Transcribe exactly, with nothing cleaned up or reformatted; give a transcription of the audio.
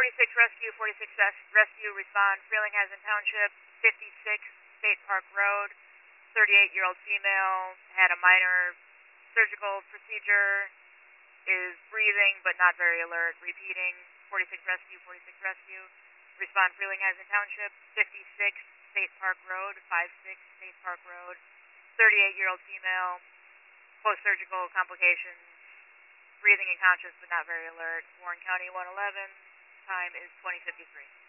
forty-six Rescue, forty-six Rescue, respond, Frelinghuysen Township, fifty-six State Park Road, thirty-eight-year-old female, had a minor surgical procedure, is breathing but not very alert. Repeating, forty-six Rescue, forty-six Rescue, respond, Frelinghuysen Township, fifty-six State Park Road, fifty-six State Park Road, thirty-eight-year-old female, post-surgical complications, breathing and conscious but not very alert. Warren County one eleven, time is twenty fifty-three.